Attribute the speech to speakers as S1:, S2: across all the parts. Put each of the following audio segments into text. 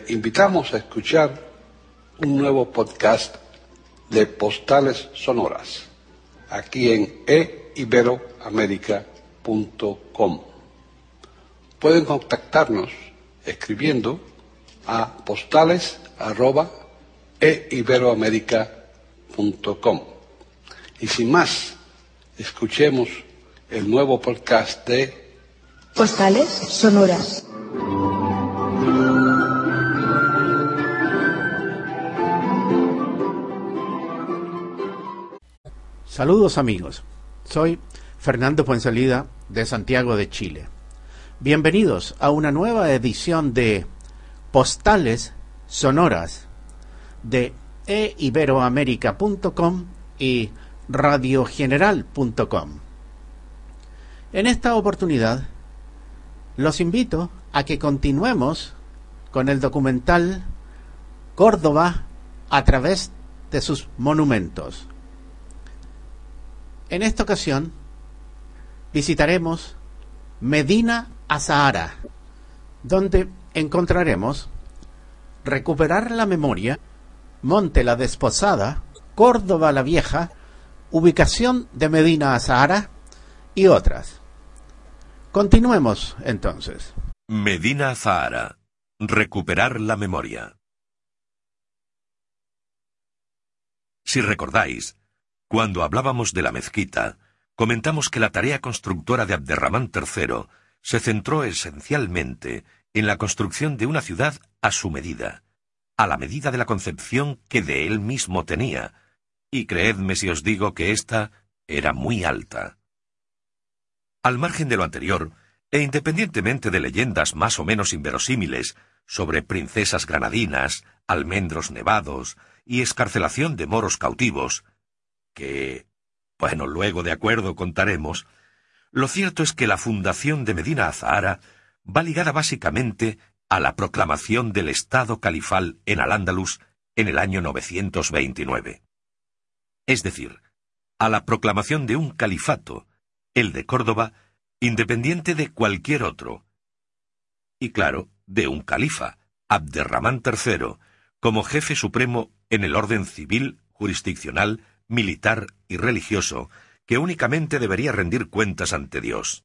S1: invitamos a escuchar un nuevo podcast de Postales Sonoras, aquí en eiberoamerica.com. Pueden contactarnos escribiendo a postales@eiberoamerica.com. Y sin más, escuchemos el nuevo podcast de
S2: Postales Sonoras.
S3: Saludos amigos, soy Fernando Fuenzalida de Santiago de Chile. Bienvenidos a una nueva edición de Postales Sonoras de eiberoamerica.com y radiogeneral.com. En esta oportunidad los invito a que continuemos con el documental Córdoba a través de sus monumentos. En esta ocasión visitaremos Medina Azahara, donde encontraremos Recuperar la Memoria, Monte la Desposada, Córdoba la Vieja, Ubicación de Medina Azahara y otras. Continuemos entonces.
S4: Medina Azahara, Recuperar la Memoria. Si recordáis, cuando hablábamos de la mezquita, comentamos que la tarea constructora de Abderramán III se centró esencialmente en la construcción de una ciudad a su medida, a la medida de la concepción que de él mismo tenía, y creedme si os digo que ésta era muy alta. Al margen de lo anterior, e independientemente de leyendas más o menos inverosímiles sobre princesas granadinas, almendros nevados y excarcelación de moros cautivos, que, bueno, luego de acuerdo contaremos, lo cierto es que la fundación de Medina Azahara va ligada básicamente a la proclamación del Estado califal en Al-Ándalus en el año 929. Es decir, a la proclamación de un califato, el de Córdoba, independiente de cualquier otro. Y claro, de un califa, Abderramán III, como jefe supremo en el orden civil, jurisdiccional, militar y religioso, que únicamente debería rendir cuentas ante Dios.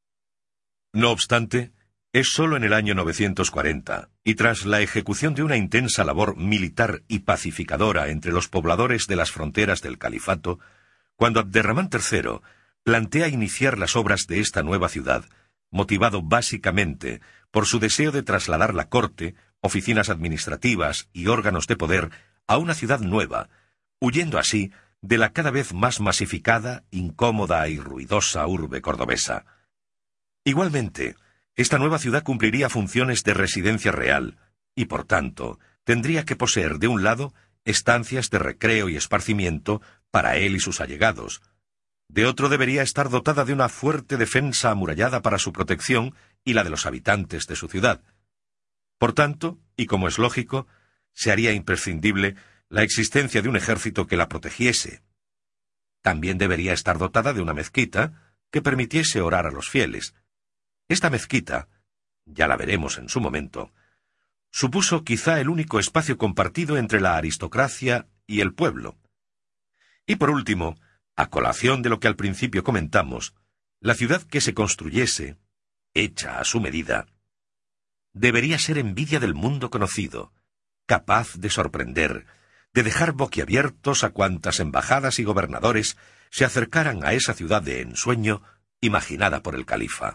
S4: No obstante, es sólo en el año 940, y tras la ejecución de una intensa labor militar y pacificadora entre los pobladores de las fronteras del califato, cuando Abderramán III plantea iniciar las obras de esta nueva ciudad, motivado básicamente por su deseo de trasladar la corte, oficinas administrativas y órganos de poder a una ciudad nueva, huyendo así de la cada vez más masificada, incómoda y ruidosa urbe cordobesa. Igualmente, esta nueva ciudad cumpliría funciones de residencia real, y por tanto, tendría que poseer de un lado estancias de recreo y esparcimiento para él y sus allegados. De otro debería estar dotada de una fuerte defensa amurallada para su protección y la de los habitantes de su ciudad. Por tanto, y como es lógico, se haría imprescindible la existencia de un ejército que la protegiese. También debería estar dotada de una mezquita que permitiese orar a los fieles. Esta mezquita, ya la veremos en su momento, supuso quizá el único espacio compartido entre la aristocracia y el pueblo. Y por último, a colación de lo que al principio comentamos, la ciudad que se construyese, hecha a su medida, debería ser envidia del mundo conocido, capaz de sorprender, de dejar boquiabiertos a cuantas embajadas y gobernadores se acercaran a esa ciudad de ensueño imaginada por el califa.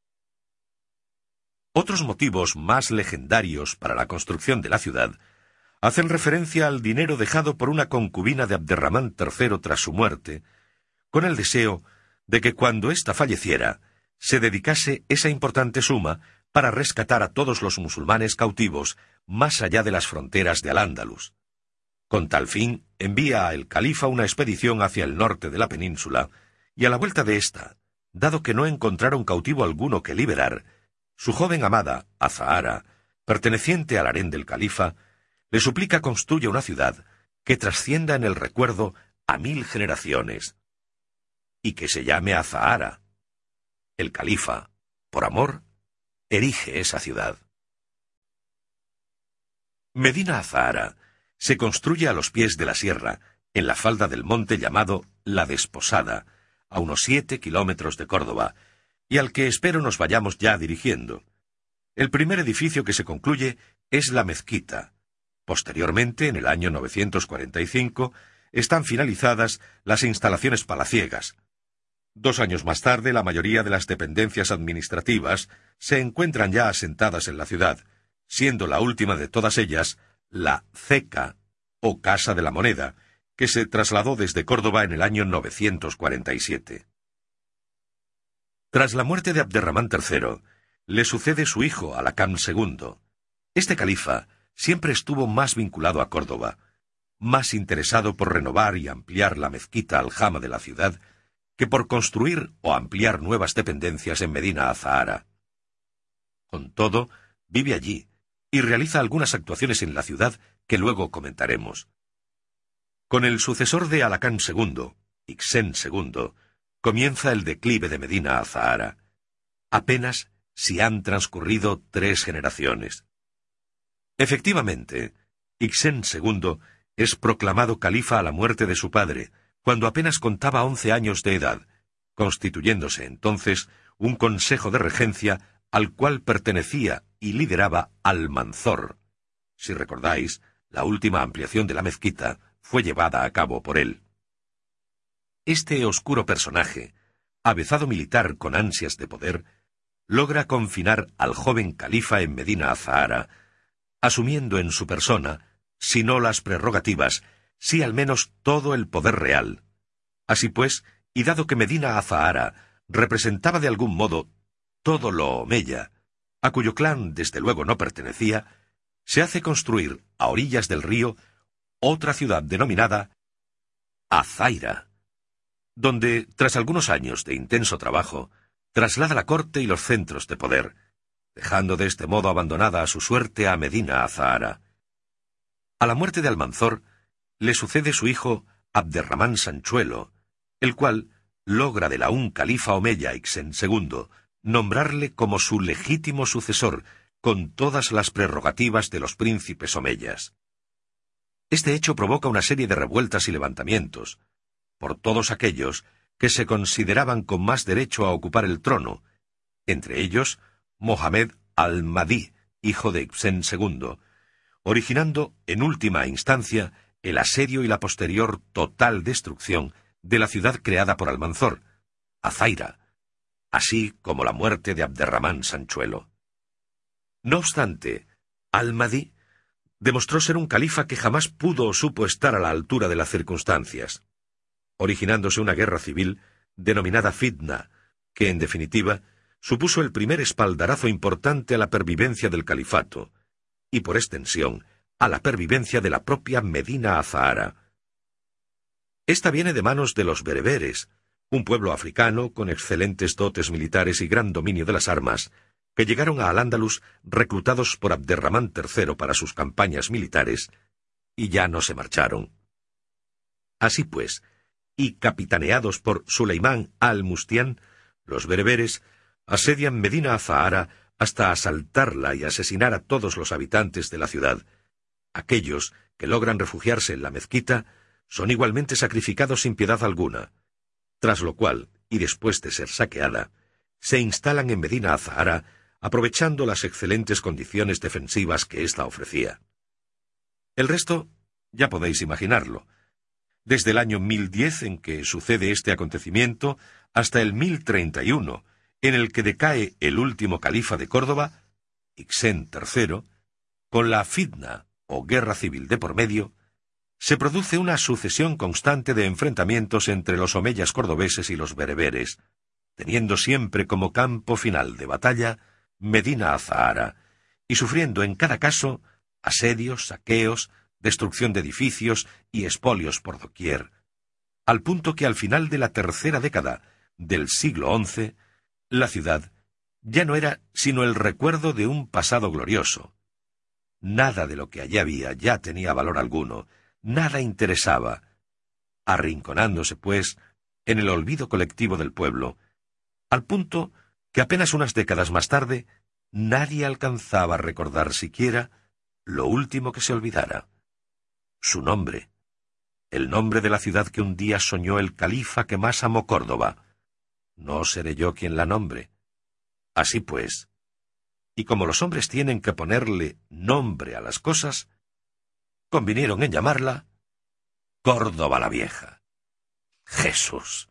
S4: Otros motivos más legendarios para la construcción de la ciudad hacen referencia al dinero dejado por una concubina de Abderramán III tras su muerte, con el deseo de que cuando ésta falleciera, se dedicase esa importante suma para rescatar a todos los musulmanes cautivos más allá de las fronteras de Al-Ándalus. Con tal fin, envía el califa una expedición hacia el norte de la península, y a la vuelta de ésta, dado que no encontraron cautivo alguno que liberar, su joven amada, Azahara, perteneciente al harén del califa, le suplica construya una ciudad que trascienda en el recuerdo a 1000 generaciones, y que se llame Azahara. El califa, por amor, erige esa ciudad. Medina Azahara se construye a los pies de la sierra, en la falda del monte llamado La Desposada, a unos 7 kilómetros de Córdoba, y al que espero nos vayamos ya dirigiendo. El primer edificio que se concluye es la mezquita. Posteriormente, en el año 945, están finalizadas las instalaciones palaciegas. 2 años más tarde, la mayoría de las dependencias administrativas se encuentran ya asentadas en la ciudad, siendo la última de todas ellas la Ceca, o Casa de la Moneda, que se trasladó desde Córdoba en el año 947. Tras la muerte de Abderramán III, le sucede su hijo Alakam II. Este califa siempre estuvo más vinculado a Córdoba, más interesado por renovar y ampliar la mezquita aljama de la ciudad que por construir o ampliar nuevas dependencias en Medina Azahara. Con todo, vive allí y realiza algunas actuaciones en la ciudad que luego comentaremos. Con el sucesor de Alakán II, Ixén II, comienza el declive de Medina Azahara. Apenas si han transcurrido 3 generaciones. Efectivamente, Ixén II es proclamado califa a la muerte de su padre, cuando apenas contaba 11 años de edad, constituyéndose entonces un consejo de regencia al cual pertenecía y lideraba Almanzor. Si recordáis, la última ampliación de la mezquita fue llevada a cabo por él. Este oscuro personaje, avezado militar con ansias de poder, logra confinar al joven califa en Medina Azahara, asumiendo en su persona, si no las prerrogativas, sí al menos todo el poder real. Así pues, y dado que Medina Azahara representaba de algún modo todo lo omeya, a cuyo clan desde luego no pertenecía, se hace construir a orillas del río otra ciudad denominada Azaira, donde, tras algunos años de intenso trabajo, traslada la corte y los centros de poder, dejando de este modo abandonada a su suerte a Medina Azahara. A la muerte de Almanzor le sucede su hijo Abderramán Sanchuelo, el cual logra del aún califa omeya Ixén II nombrarle como su legítimo sucesor, con todas las prerrogativas de los príncipes omeyas. Este hecho provoca una serie de revueltas y levantamientos, por todos aquellos que se consideraban con más derecho a ocupar el trono, entre ellos Mohamed al-Mahdi, hijo de Ixén II, originando, en última instancia, el asedio y la posterior total destrucción de la ciudad creada por Almanzor, Azaira, así como la muerte de Abderramán Sanchuelo. No obstante, al-Mahdi demostró ser un califa que jamás pudo o supo estar a la altura de las circunstancias, originándose una guerra civil denominada Fitna, que en definitiva supuso el primer espaldarazo importante a la pervivencia del califato, y por extensión a la pervivencia de la propia Medina Azahara. Esta viene de manos de los bereberes, un pueblo africano con excelentes dotes militares y gran dominio de las armas, que llegaron a Al-Ándalus reclutados por Abderramán III para sus campañas militares, y ya no se marcharon. Así pues, y capitaneados por Suleimán al-Mustián, los bereberes asedian Medina Azahara hasta asaltarla y asesinar a todos los habitantes de la ciudad. Aquellos que logran refugiarse en la mezquita son igualmente sacrificados sin piedad alguna, tras lo cual, y después de ser saqueada, se instalan en Medina Azahara, aprovechando las excelentes condiciones defensivas que ésta ofrecía. El resto ya podéis imaginarlo. Desde el año 1010 en que sucede este acontecimiento hasta el 1031, en el que decae el último califa de Córdoba, Ixén III, con la fitna o guerra civil de por medio, se produce una sucesión constante de enfrentamientos entre los omeyas cordobeses y los bereberes, teniendo siempre como campo final de batalla Medina Azahara, y sufriendo en cada caso asedios, saqueos, destrucción de edificios y expolios por doquier, al punto que al final de la tercera década del siglo XI, la ciudad ya no era sino el recuerdo de un pasado glorioso. Nada de lo que allí había ya tenía valor alguno, nada interesaba, arrinconándose, pues, en el olvido colectivo del pueblo, al punto que apenas unas décadas más tarde nadie alcanzaba a recordar siquiera lo último que se olvidara: su nombre, el nombre de la ciudad que un día soñó el califa que más amó Córdoba. No seré yo quien la nombre. Así pues, y como los hombres tienen que ponerle nombre a las cosas, convinieron en llamarla Córdoba la Vieja. Jesús.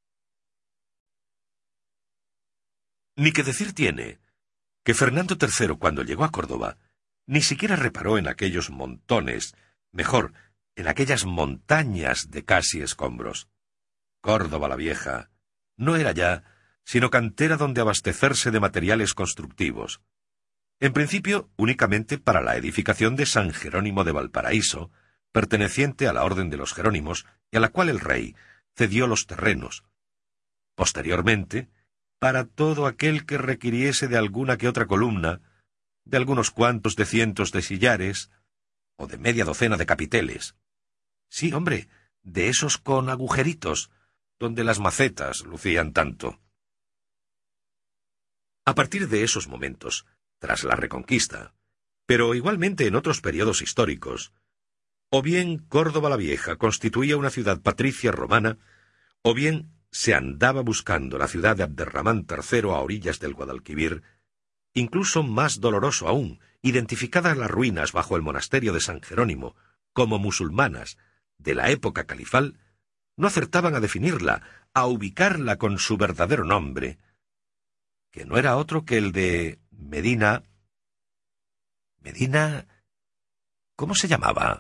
S4: Ni que decir tiene que Fernando III, cuando llegó a Córdoba, ni siquiera reparó en aquellos montones, mejor, en aquellas montañas de casi escombros. Córdoba la Vieja no era ya sino cantera donde abastecerse de materiales constructivos. En principio, únicamente para la edificación de San Jerónimo de Valparaíso, perteneciente a la Orden de los Jerónimos, y a la cual el rey cedió los terrenos. Posteriormente, para todo aquel que requiriese de alguna que otra columna, de algunos cuantos de cientos de sillares, o de media docena de capiteles. Sí, hombre, de esos con agujeritos, donde las macetas lucían tanto. A partir de esos momentos, tras la Reconquista, pero igualmente en otros periodos históricos, o bien Córdoba la Vieja constituía una ciudad patricia romana, o bien se andaba buscando la ciudad de Abderramán III a orillas del Guadalquivir, incluso más doloroso aún, identificadas las ruinas bajo el monasterio de San Jerónimo como musulmanas de la época califal, no acertaban a definirla, a ubicarla con su verdadero nombre, que no era otro que el de Medina. Medina, ¿cómo se llamaba?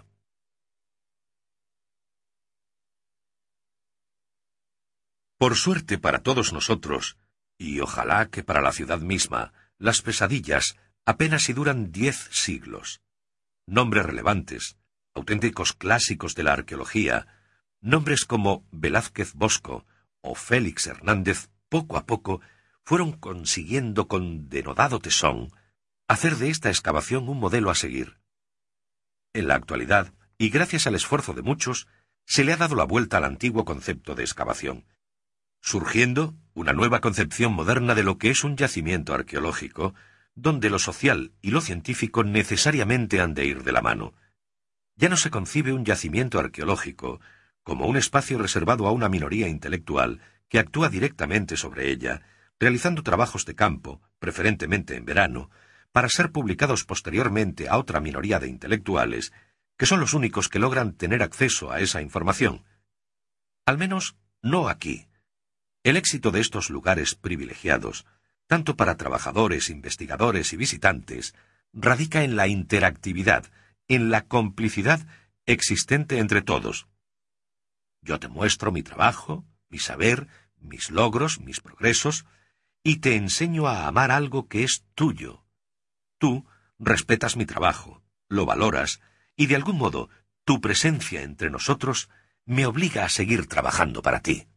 S4: Por suerte para todos nosotros, y ojalá que para la ciudad misma, las pesadillas apenas si duran 10 siglos. Nombres relevantes, auténticos clásicos de la arqueología, nombres como Velázquez Bosco o Félix Hernández, poco a poco fueron consiguiendo con denodado tesón hacer de esta excavación un modelo a seguir. En la actualidad, y gracias al esfuerzo de muchos, se le ha dado la vuelta al antiguo concepto de excavación, surgiendo una nueva concepción moderna de lo que es un yacimiento arqueológico, donde lo social y lo científico necesariamente han de ir de la mano. Ya no se concibe un yacimiento arqueológico como un espacio reservado a una minoría intelectual que actúa directamente sobre ella, realizando trabajos de campo, preferentemente en verano, para ser publicados posteriormente a otra minoría de intelectuales, que son los únicos que logran tener acceso a esa información. Al menos, no aquí. El éxito de estos lugares privilegiados, tanto para trabajadores, investigadores y visitantes, radica en la interactividad, en la complicidad existente entre todos. Yo te muestro mi trabajo, mi saber, mis logros, mis progresos, y te enseño a amar algo que es tuyo. Tú respetas mi trabajo, lo valoras, y de algún modo tu presencia entre nosotros me obliga a seguir trabajando para ti.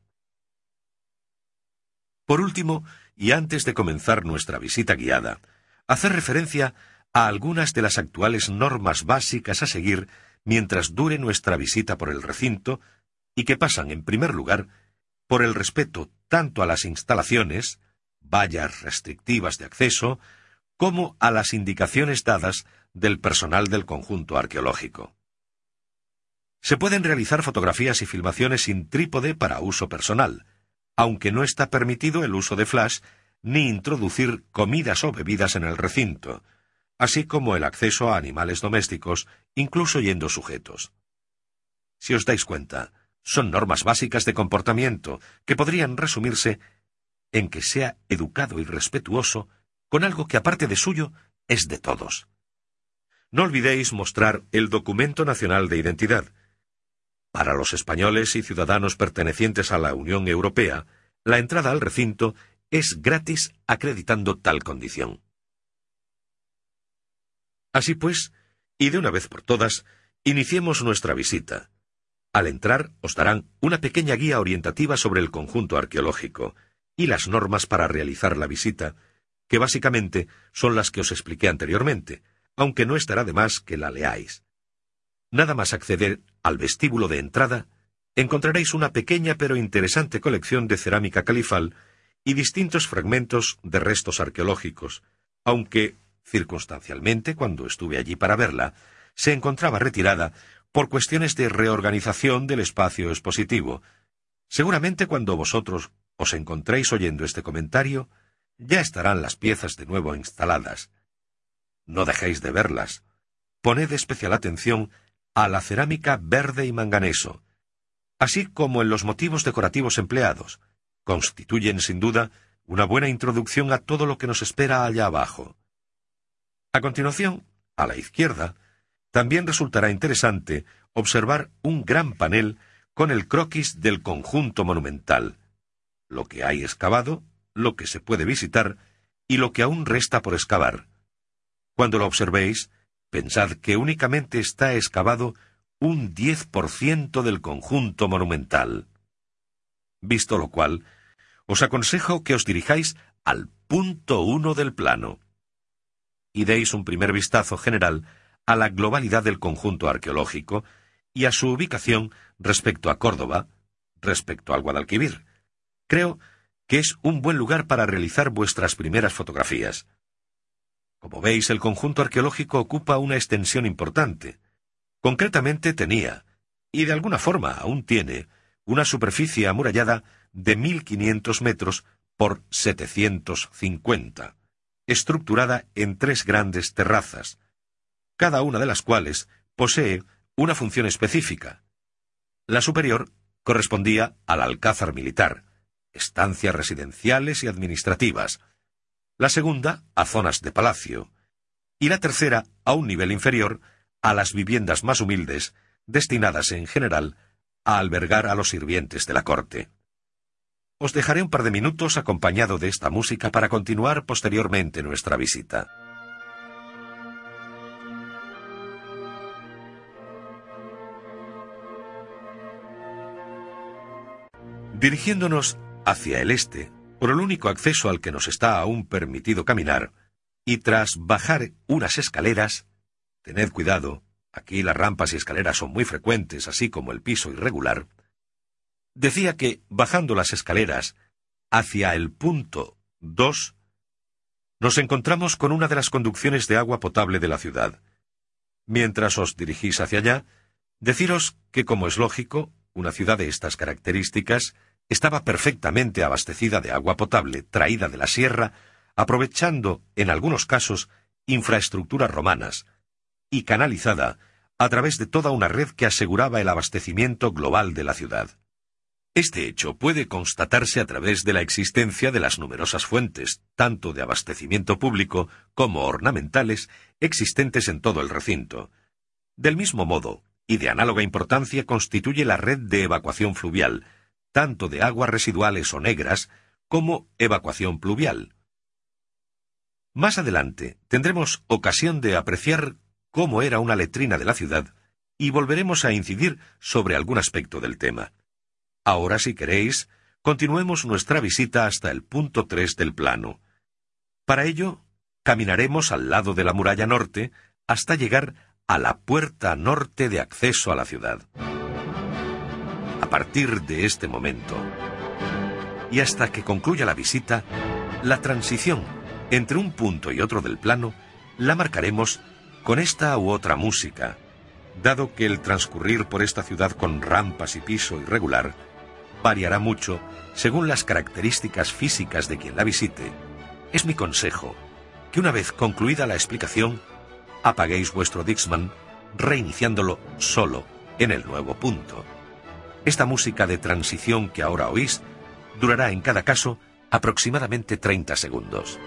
S4: Por último, y antes de comenzar nuestra visita guiada, hacer referencia a algunas de las actuales normas básicas a seguir mientras dure nuestra visita por el recinto, y que pasan, en primer lugar, por el respeto tanto a las instalaciones, vallas restrictivas de acceso, como a las indicaciones dadas del personal del conjunto arqueológico. Se pueden realizar fotografías y filmaciones sin trípode para uso personal, aunque no está permitido el uso de flash ni introducir comidas o bebidas en el recinto, así como el acceso a animales domésticos, incluso yendo sujetos. Si os dais cuenta, son normas básicas de comportamiento que podrían resumirse en que sea educado y respetuoso con algo que aparte de suyo es de todos. No olvidéis mostrar el documento nacional de identidad. Para los españoles y ciudadanos pertenecientes a la Unión Europea, la entrada al recinto es gratis acreditando tal condición. Así pues, y de una vez por todas, iniciemos nuestra visita. Al entrar os darán una pequeña guía orientativa sobre el conjunto arqueológico y las normas para realizar la visita, que básicamente son las que os expliqué anteriormente, aunque no estará de más que la leáis. Nada más acceder al vestíbulo de entrada, encontraréis una pequeña pero interesante colección de cerámica califal y distintos fragmentos de restos arqueológicos, aunque circunstancialmente, cuando estuve allí para verla, se encontraba retirada por cuestiones de reorganización del espacio expositivo. Seguramente cuando vosotros os encontréis oyendo este comentario, ya estarán las piezas de nuevo instaladas. No dejéis de verlas. Poned especial atención a la cerámica verde y manganeso, así como en los motivos decorativos empleados. Constituyen, sin duda, una buena introducción a todo lo que nos espera allá abajo. A continuación, a la izquierda, también resultará interesante observar un gran panel con el croquis del conjunto monumental, lo que hay excavado, lo que se puede visitar y lo que aún resta por excavar. Cuando lo observéis, pensad que únicamente está excavado un 10% del conjunto monumental. Visto lo cual, os aconsejo que os dirijáis al punto 1 del plano y deis un primer vistazo general a la globalidad del conjunto arqueológico y a su ubicación respecto a Córdoba, respecto al Guadalquivir. Creo que es un buen lugar para realizar vuestras primeras fotografías. Como veis, el conjunto arqueológico ocupa una extensión importante. Concretamente tenía, y de alguna forma aún tiene, una superficie amurallada de 1.500 metros por 750, estructurada en 3 grandes terrazas, cada una de las cuales posee una función específica. La superior correspondía al alcázar militar, estancias residenciales y administrativas, la segunda a zonas de palacio, y la tercera, a un nivel inferior, a las viviendas más humildes, destinadas en general a albergar a los sirvientes de la corte. Os dejaré un par de minutos acompañado de esta música para continuar posteriormente nuestra visita. Dirigiéndonos hacia el este, por el único acceso al que nos está aún permitido caminar, y tras bajar unas escaleras, tened cuidado, aquí las rampas y escaleras son muy frecuentes, así como el piso irregular. Decía que, bajando las escaleras hacia el punto 2, nos encontramos con una de las conducciones de agua potable de la ciudad. Mientras os dirigís hacia allá, deciros que, como es lógico, una ciudad de estas características estaba perfectamente abastecida de agua potable traída de la sierra, aprovechando, en algunos casos, infraestructuras romanas, y canalizada a través de toda una red que aseguraba el abastecimiento global de la ciudad. Este hecho puede constatarse a través de la existencia de las numerosas fuentes, tanto de abastecimiento público como ornamentales, existentes en todo el recinto. Del mismo modo, y de análoga importancia, constituye la red de evacuación fluvial, tanto de aguas residuales o negras, como evacuación pluvial. Más adelante tendremos ocasión de apreciar cómo era una letrina de la ciudad, y volveremos a incidir sobre algún aspecto del tema. Ahora, si queréis, continuemos nuestra visita hasta el punto 3 del plano. Para ello, caminaremos al lado de la muralla norte hasta llegar a la puerta norte de acceso a la ciudad. A partir de este momento, y hasta que concluya la visita, la transición entre un punto y otro del plano la marcaremos con esta u otra música, dado que el transcurrir por esta ciudad con rampas y piso irregular variará mucho según las características físicas de quien la visite. Es mi consejo que una vez concluida la explicación, apaguéis vuestro Dixman, reiniciándolo solo en el nuevo punto. Esta música de transición que ahora oís durará en cada caso aproximadamente 30 segundos.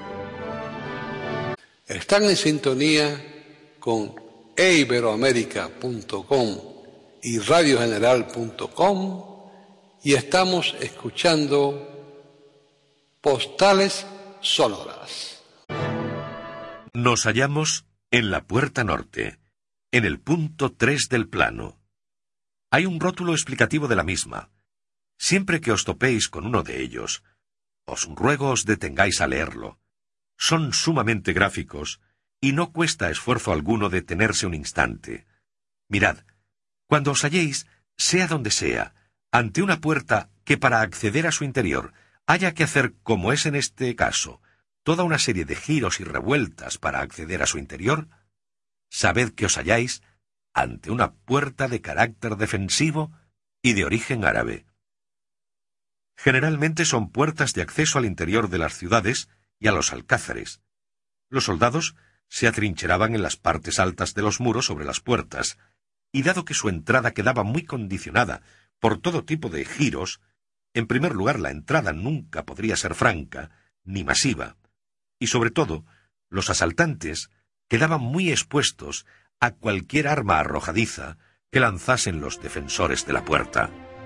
S1: Están en sintonía con eiberoamerica.com y radiogeneral.com y estamos escuchando Postales Sonoras.
S4: Nos hallamos en la puerta norte, en el punto 3 del plano. Hay un rótulo explicativo de la misma. Siempre que os topéis con uno de ellos, os ruego os detengáis a leerlo. Son sumamente gráficos y no cuesta esfuerzo alguno detenerse un instante. Mirad, cuando os halléis, sea donde sea, ante una puerta que para acceder a su interior haya que hacer como es en este caso, toda una serie de giros y revueltas para acceder a su interior, sabed que os halláis ante una puerta de carácter defensivo y de origen árabe. Generalmente son puertas de acceso al interior de las ciudades y a los alcázares. Los soldados se atrincheraban en las partes altas de los muros sobre las puertas, y dado que su entrada quedaba muy condicionada por todo tipo de giros, en primer lugar la entrada nunca podría ser franca ni masiva, y sobre todo los asaltantes quedaban muy expuestos a cualquier arma arrojadiza que lanzasen los defensores de la puerta.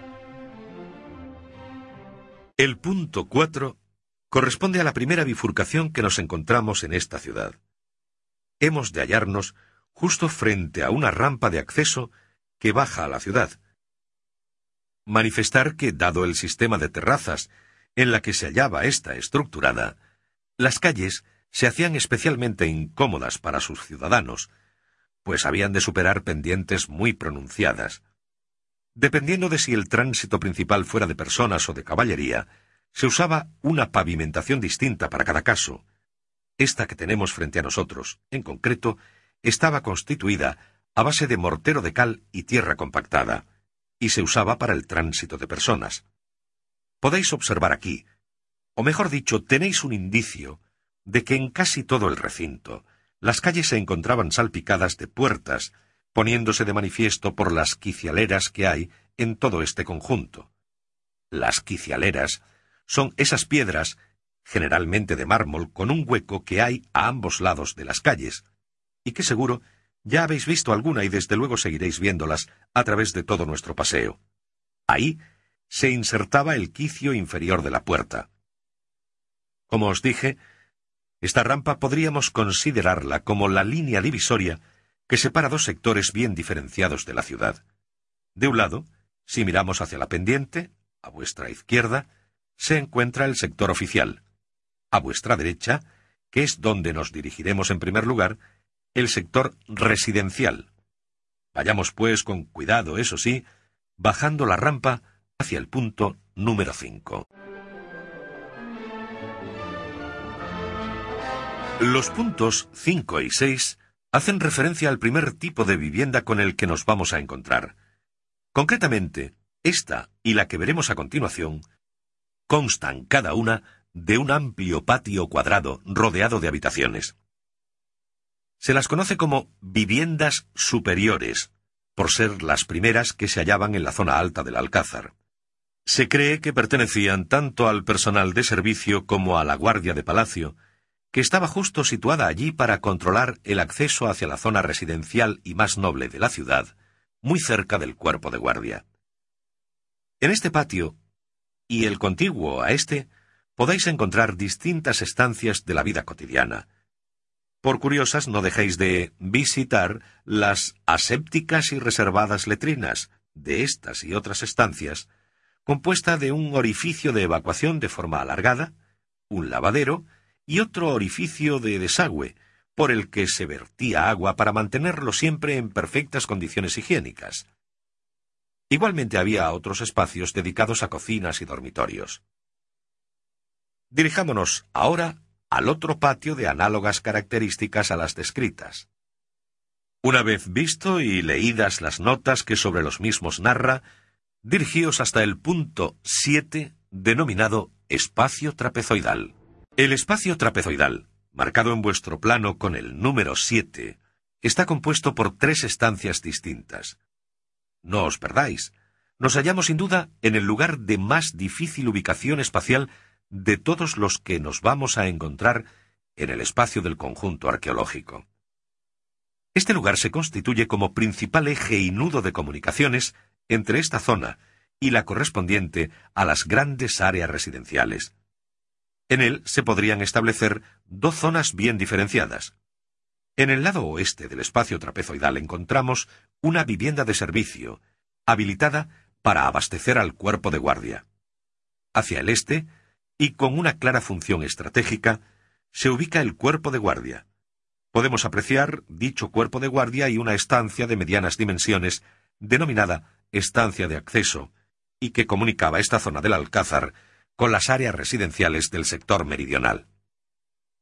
S4: El punto 4 corresponde a la primera bifurcación que nos encontramos en esta ciudad. Hemos de hallarnos justo frente a una rampa de acceso que baja a la ciudad. Manifestar que, dado el sistema de terrazas en la que se hallaba esta estructurada, las calles se hacían especialmente incómodas para sus ciudadanos, pues habían de superar pendientes muy pronunciadas. Dependiendo de si el tránsito principal fuera de personas o de caballería, se usaba una pavimentación distinta para cada caso. Esta que tenemos frente a nosotros, en concreto, estaba constituida a base de mortero de cal y tierra compactada, y se usaba para el tránsito de personas. Podéis observar aquí, o mejor dicho, tenéis un indicio de que en casi todo el recinto las calles se encontraban salpicadas de puertas, poniéndose de manifiesto por las quicialeras que hay en todo este conjunto. Las quicialeras son esas piedras, generalmente de mármol, con un hueco que hay a ambos lados de las calles, y que seguro ya habéis visto alguna y desde luego seguiréis viéndolas a través de todo nuestro paseo. Ahí se insertaba el quicio inferior de la puerta. Como os dije, esta rampa podríamos considerarla como la línea divisoria que separa dos sectores bien diferenciados de la ciudad. De un lado, si miramos hacia la pendiente, a vuestra izquierda, se encuentra el sector oficial. A vuestra derecha, que es donde nos dirigiremos en primer lugar, el sector residencial. Vayamos pues con cuidado, eso sí, bajando la rampa hacia el punto número 5. Los puntos 5 y 6 hacen referencia al primer tipo de vivienda con el que nos vamos a encontrar. Concretamente, esta y la que veremos a continuación constan cada una de un amplio patio cuadrado rodeado de habitaciones. Se las conoce como viviendas superiores, por ser las primeras que se hallaban en la zona alta del Alcázar. Se cree que pertenecían tanto al personal de servicio como a la guardia de palacio, que estaba justo situada allí para controlar el acceso hacia la zona residencial y más noble de la ciudad, muy cerca del cuerpo de guardia. En este patio, y el contiguo a este, podéis encontrar distintas estancias de la vida cotidiana. Por curiosas, no dejéis de visitar las asépticas y reservadas letrinas de estas y otras estancias, compuesta de un orificio de evacuación de forma alargada, un lavadero y otro orificio de desagüe, por el que se vertía agua para mantenerlo siempre en perfectas condiciones higiénicas. Igualmente había otros espacios dedicados a cocinas y dormitorios. Dirijámonos ahora al otro patio de análogas características a las descritas. Una vez visto y leídas las notas que sobre los mismos narra, dirigíos hasta el punto 7, denominado espacio trapezoidal. El espacio trapezoidal, marcado en vuestro plano con el número 7, está compuesto por 3 estancias distintas. No os perdáis, nos hallamos sin duda en el lugar de más difícil ubicación espacial de todos los que nos vamos a encontrar en el espacio del conjunto arqueológico. Este lugar se constituye como principal eje y nudo de comunicaciones entre esta zona y la correspondiente a las grandes áreas residenciales. En él se podrían establecer 2 zonas bien diferenciadas. En el lado oeste del espacio trapezoidal encontramos una vivienda de servicio, habilitada para abastecer al cuerpo de guardia. Hacia el este, y con una clara función estratégica, se ubica el cuerpo de guardia. Podemos apreciar dicho cuerpo de guardia y una estancia de medianas dimensiones, denominada estancia de acceso, y que comunicaba esta zona del Alcázar con las áreas residenciales del sector meridional.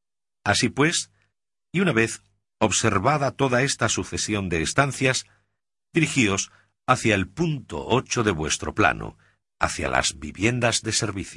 S4: Así pues, y una vez observada toda esta sucesión de estancias, dirigíos hacia el punto 8 de vuestro plano, hacia las viviendas de servicio.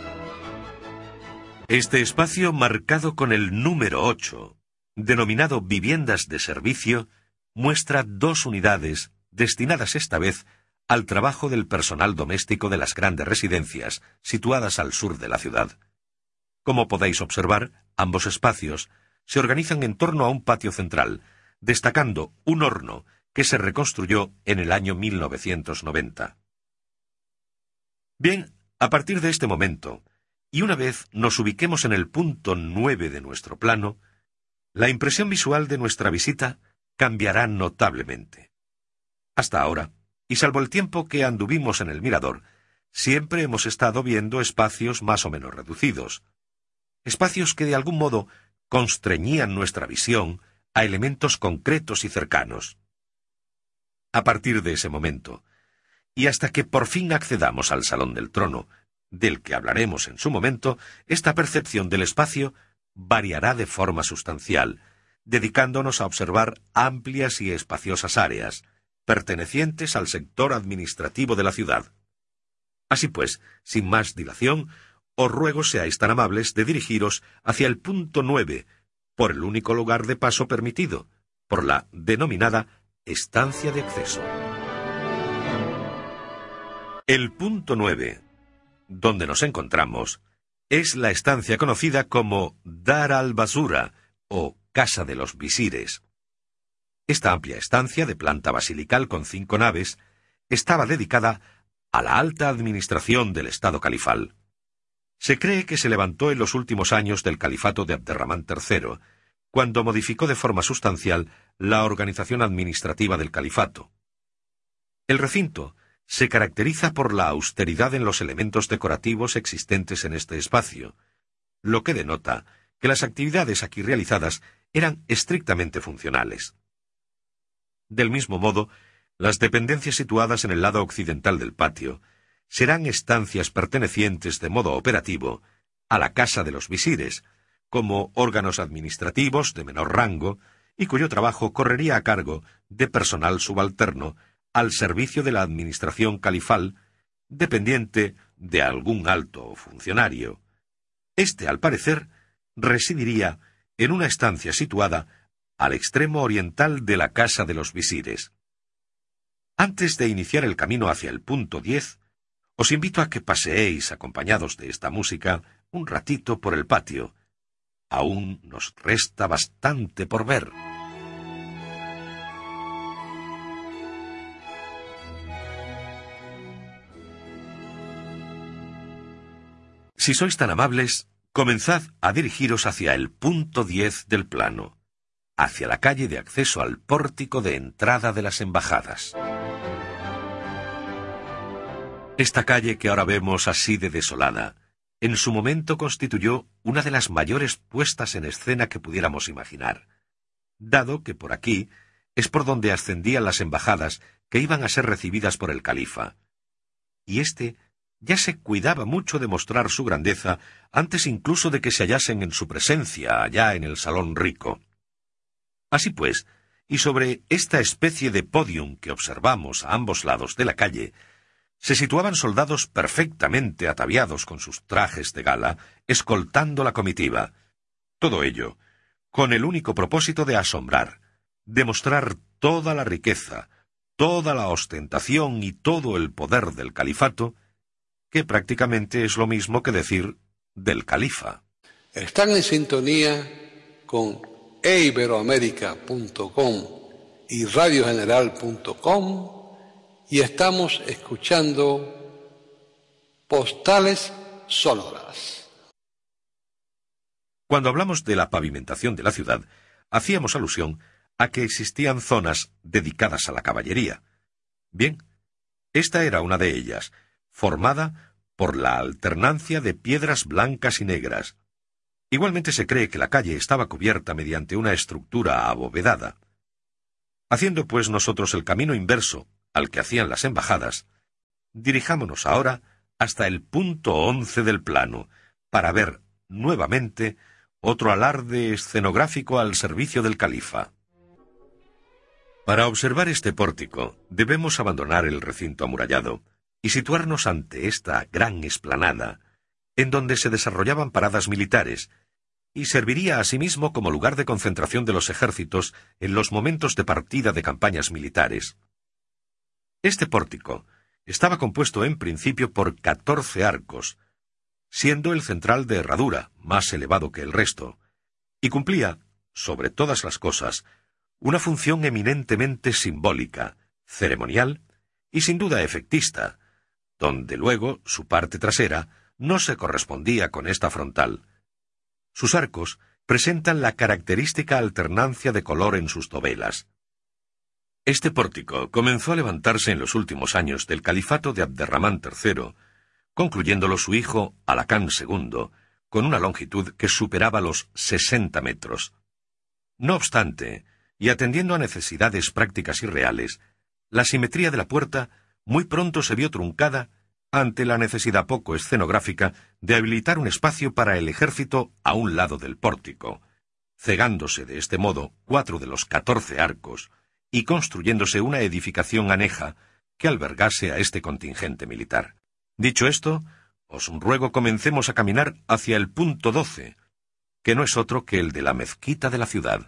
S4: Este espacio marcado con el número 8, denominado viviendas de servicio, muestra 2 unidades destinadas esta vez al trabajo del personal doméstico de las grandes residencias situadas al sur de la ciudad. Como podéis observar, ambos espacios se organizan en torno a un patio central, destacando un horno que se reconstruyó en el año 1990. Bien, a partir de este momento, y una vez nos ubiquemos en el punto 9 de nuestro plano, la impresión visual de nuestra visita cambiará notablemente. Hasta ahora, y salvo el tiempo que anduvimos en el mirador, siempre hemos estado viendo espacios más o menos reducidos, espacios que de algún modo constreñían nuestra visión a elementos concretos y cercanos. A partir de ese momento, y hasta que por fin accedamos al Salón del Trono, del que hablaremos en su momento, esta percepción del espacio variará de forma sustancial, dedicándonos a observar amplias y espaciosas áreas, pertenecientes al sector administrativo de la ciudad. Así pues, sin más dilación, os ruego seáis tan amables de dirigiros hacia el punto 9, por el único lugar de paso permitido, por la denominada estancia de acceso. El punto 9, donde nos encontramos, es la estancia conocida como Dar al-Basura, o Casa de los Visires. Esta amplia estancia, de planta basilical con 5 naves, estaba dedicada a la alta administración del Estado califal. Se cree que se levantó en los últimos años del califato de Abderramán III, cuando modificó de forma sustancial la organización administrativa del califato. El recinto se caracteriza por la austeridad en los elementos decorativos existentes en este espacio, lo que denota que las actividades aquí realizadas eran estrictamente funcionales. Del mismo modo, las dependencias situadas en el lado occidental del patio serán estancias pertenecientes de modo operativo a la Casa de los Visires, como órganos administrativos de menor rango y cuyo trabajo correría a cargo de personal subalterno al servicio de la administración califal, dependiente de algún alto funcionario. Este, al parecer, residiría en una estancia situada al extremo oriental de la Casa de los Visires. Antes de iniciar el camino hacia el punto 10, os invito a que paseéis, acompañados de esta música, un ratito por el patio. Aún nos resta bastante por ver. Si sois tan amables, comenzad a dirigiros hacia el punto 10 del plano, hacia la calle de acceso al pórtico de entrada de las embajadas. Esta calle que ahora vemos así de desolada, en su momento constituyó una de las mayores puestas en escena que pudiéramos imaginar, dado que por aquí es por donde ascendían las embajadas que iban a ser recibidas por el califa. Y éste ya se cuidaba mucho de mostrar su grandeza antes incluso de que se hallasen en su presencia allá en el Salón Rico. Así pues, y sobre esta especie de podium que observamos a ambos lados de la calle, se situaban soldados perfectamente ataviados con sus trajes de gala, escoltando la comitiva. Todo ello con el único propósito de asombrar, de mostrar toda la riqueza, toda la ostentación y todo el poder del califato, que prácticamente es lo mismo que decir del califa.
S1: Están en sintonía con eiberoamerica.com y radiogeneral.com y estamos escuchando Postales Sonoras.
S4: Cuando hablamos de la pavimentación de la ciudad, hacíamos alusión a que existían zonas dedicadas a la caballería. Bien, esta era una de ellas, formada por la alternancia de piedras blancas y negras. Igualmente se cree que la calle estaba cubierta mediante una estructura abovedada. Haciendo pues nosotros el camino inverso al que hacían las embajadas, dirijámonos ahora hasta el punto 11 del plano, para ver nuevamente otro alarde escenográfico al servicio del califa. Para observar este pórtico, debemos abandonar el recinto amurallado y situarnos ante esta gran explanada, en donde se desarrollaban paradas militares, y serviría asimismo como lugar de concentración de los ejércitos en los momentos de partida de campañas militares. Este pórtico estaba compuesto en principio por 14 arcos, siendo el central de herradura, más elevado que el resto, y cumplía, sobre todas las cosas, una función eminentemente simbólica, ceremonial y sin duda efectista, donde luego su parte trasera no se correspondía con esta frontal. Sus arcos presentan la característica alternancia de color en sus dovelas. Este pórtico comenzó a levantarse en los últimos años del califato de Abderramán III, concluyéndolo su hijo Alacán II, con una longitud que superaba los 60 metros. No obstante, y atendiendo a necesidades prácticas y reales, la simetría de la puerta muy pronto se vio truncada ante la necesidad poco escenográfica de habilitar un espacio para el ejército a un lado del pórtico, cegándose de este modo 4 de los 14 arcos y construyéndose una edificación aneja que albergase a este contingente militar. Dicho esto, os ruego comencemos a caminar hacia el punto 12, que no es otro que el de la mezquita de la ciudad.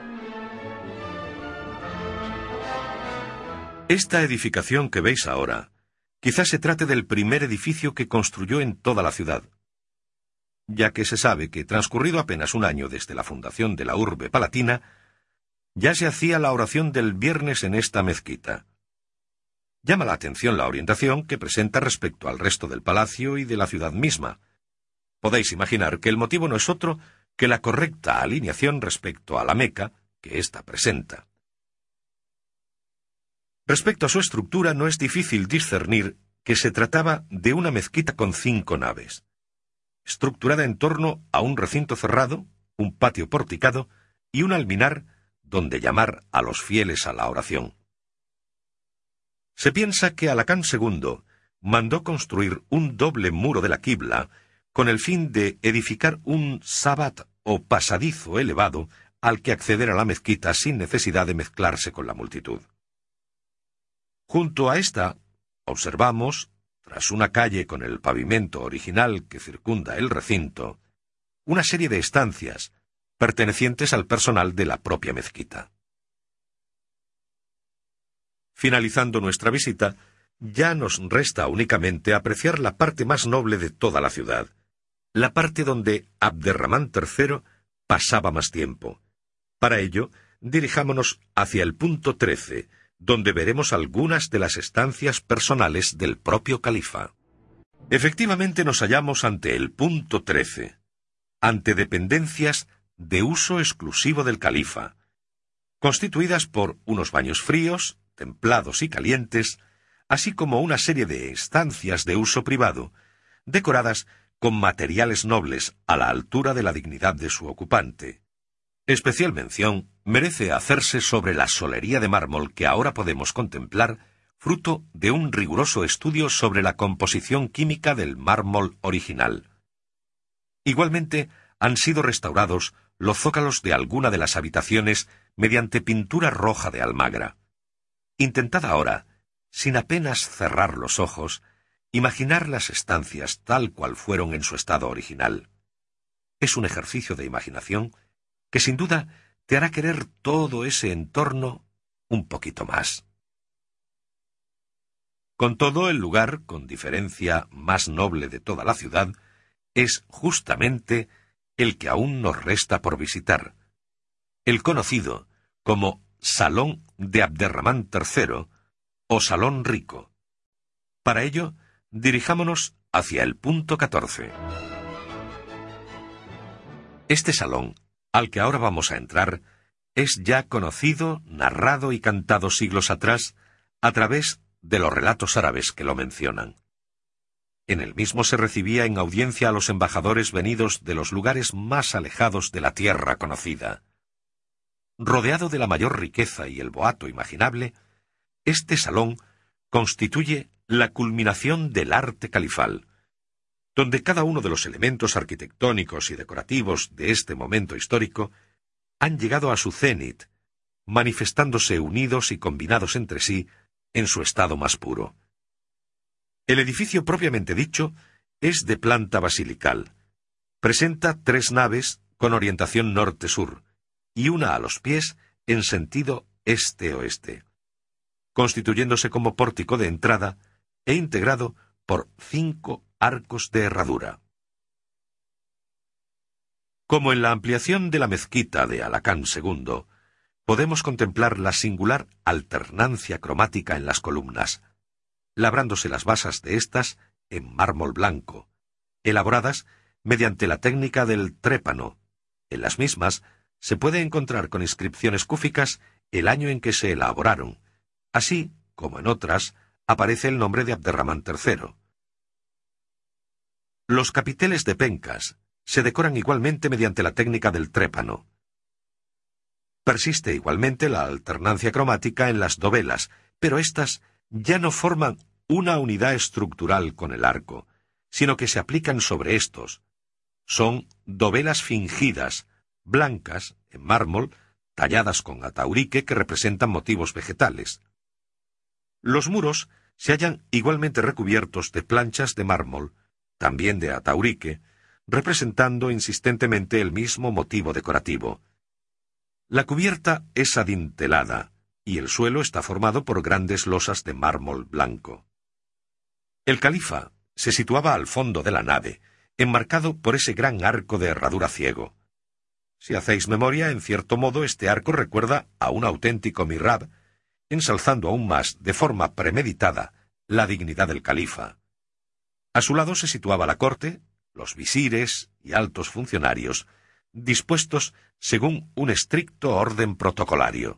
S4: Esta edificación que veis ahora, quizás se trate del primer edificio que construyó en toda la ciudad, ya que se sabe que, transcurrido apenas un año desde la fundación de la urbe palatina, ya se hacía la oración del viernes en esta mezquita. Llama la atención la orientación que presenta respecto al resto del palacio y de la ciudad misma. Podéis imaginar que el motivo no es otro que la correcta alineación respecto a la Meca que ésta presenta. Respecto a su estructura, no es difícil discernir que se trataba de una mezquita con 5 naves, estructurada en torno a un recinto cerrado, un patio porticado y un alminar donde llamar a los fieles a la oración. Se piensa que Alacán II mandó construir un doble muro de la quibla con el fin de edificar un sabat o pasadizo elevado al que acceder a la mezquita sin necesidad de mezclarse con la multitud. Junto a esta, observamos, tras una calle con el pavimento original que circunda el recinto, una serie de estancias pertenecientes al personal de la propia mezquita. Finalizando nuestra visita, ya nos resta únicamente apreciar la parte más noble de toda la ciudad, la parte donde Abderramán III pasaba más tiempo. Para ello, dirijámonos hacia el punto 13, donde veremos algunas de las estancias personales del propio califa. Efectivamente nos hallamos ante el punto 13, ante dependencias de uso exclusivo del califa, constituidas por unos baños fríos, templados y calientes, así como una serie de estancias de uso privado, decoradas con materiales nobles a la altura de la dignidad de su ocupante. Especial mención merece hacerse sobre la solería de mármol que ahora podemos contemplar, fruto de un riguroso estudio sobre la composición química del mármol original. Igualmente, han sido restaurados los zócalos de alguna de las habitaciones mediante pintura roja de almagra. Intentad ahora, sin apenas cerrar los ojos, imaginar las estancias tal cual fueron en su estado original. Es un ejercicio de imaginación que sin duda te hará querer todo ese entorno un poquito más. Con todo, el lugar, con diferencia más noble de toda la ciudad, es justamente el que aún nos resta por visitar, el conocido como Salón de Abderramán III o Salón Rico. Para ello, dirijámonos hacia el punto 14. Este salón, al que ahora vamos a entrar, es ya conocido, narrado y cantado siglos atrás a través de los relatos árabes que lo mencionan. En el mismo se recibía en audiencia a los embajadores venidos de los lugares más alejados de la tierra conocida. Rodeado de la mayor riqueza y el boato imaginable, este salón constituye la culminación del arte califal, donde cada uno de los elementos arquitectónicos y decorativos de este momento histórico han llegado a su cénit, manifestándose unidos y combinados entre sí en su estado más puro. El edificio propiamente dicho es de planta basilical. Presenta 3 naves con orientación norte-sur y una a los pies en sentido este-oeste, constituyéndose como pórtico de entrada e integrado por 5 arcos de herradura. Como en la ampliación de la mezquita de Alacant II, podemos contemplar la singular alternancia cromática en las columnas, labrándose las basas de éstas en mármol blanco, elaboradas mediante la técnica del trépano. En las mismas se puede encontrar con inscripciones cúficas el año en que se elaboraron, así como en otras aparece el nombre de Abderramán III. Los capiteles de pencas se decoran igualmente mediante la técnica del trépano. Persiste igualmente la alternancia cromática en las dovelas, pero éstas ya no forman una unidad estructural con el arco, sino que se aplican sobre estos. Son dovelas fingidas, blancas, en mármol, talladas con ataurique que representan motivos vegetales. Los muros se hallan igualmente recubiertos de planchas de mármol, también de ataurique, representando insistentemente el mismo motivo decorativo. La cubierta es adintelada, y el suelo está formado por grandes losas de mármol blanco. El califa se situaba al fondo de la nave, enmarcado por ese gran arco de herradura ciego. Si hacéis memoria, en cierto modo este arco recuerda a un auténtico mihrab, ensalzando aún más, de forma premeditada, la dignidad del califa. A su lado se situaba la corte, los visires y altos funcionarios, dispuestos según un estricto orden protocolario.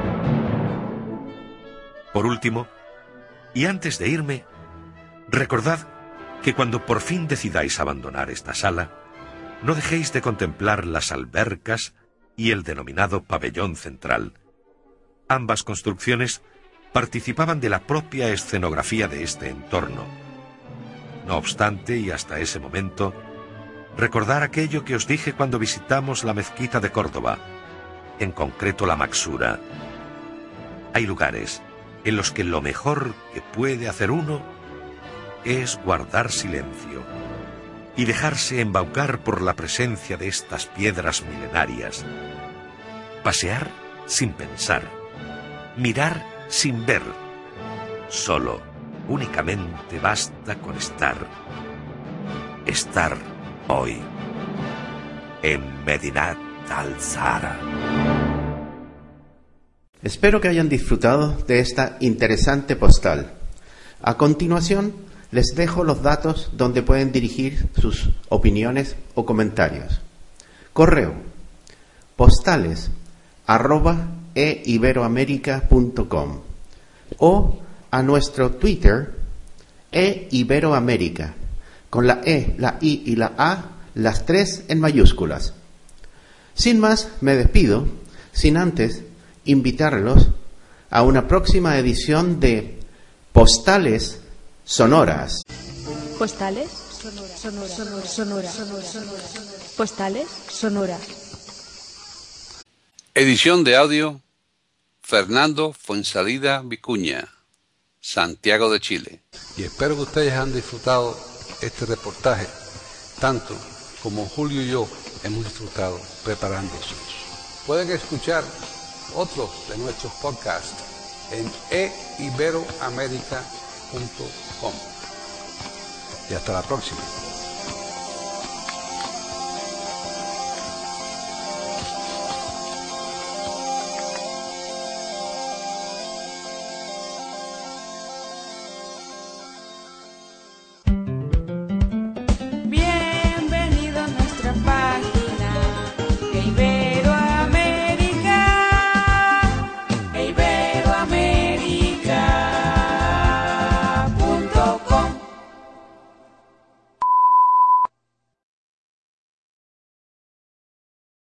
S4: Por último, y antes de irme, recordad que cuando por fin decidáis abandonar esta sala, no dejéis de contemplar las albercas y el denominado pabellón central. Ambas construcciones participaban de la propia escenografía de este entorno. No obstante, y hasta ese momento, recordar aquello que os dije cuando visitamos la mezquita de Córdoba, en concreto la Maksura. Hay lugares en los que lo mejor que puede hacer uno es guardar silencio y dejarse embaucar por la presencia de estas piedras milenarias. Pasear sin pensar, mirar sin ver. Solo, únicamente basta con estar. Estar hoy en Medinat al-Zahara.
S3: Espero que hayan disfrutado de esta interesante postal. A continuación, les dejo los datos donde pueden dirigir sus opiniones o comentarios. Correo: postales@eiberoamerica.com o a nuestro Twitter @eiberoamerica, con la E, la I y la A, las 3 en mayúsculas. Sin más, me despido, sin antes invitarlos a una próxima edición de Postales Sonoras.
S2: Postales sonoras. Postales sonoras.
S1: Edición de audio, Fernando Fuensalida Vicuña, Santiago de Chile. Y espero que ustedes han disfrutado este reportaje, tanto como Julio y yo hemos disfrutado preparándose. Pueden escuchar otros de nuestros podcasts en eiberoamerica.com. Y hasta la próxima.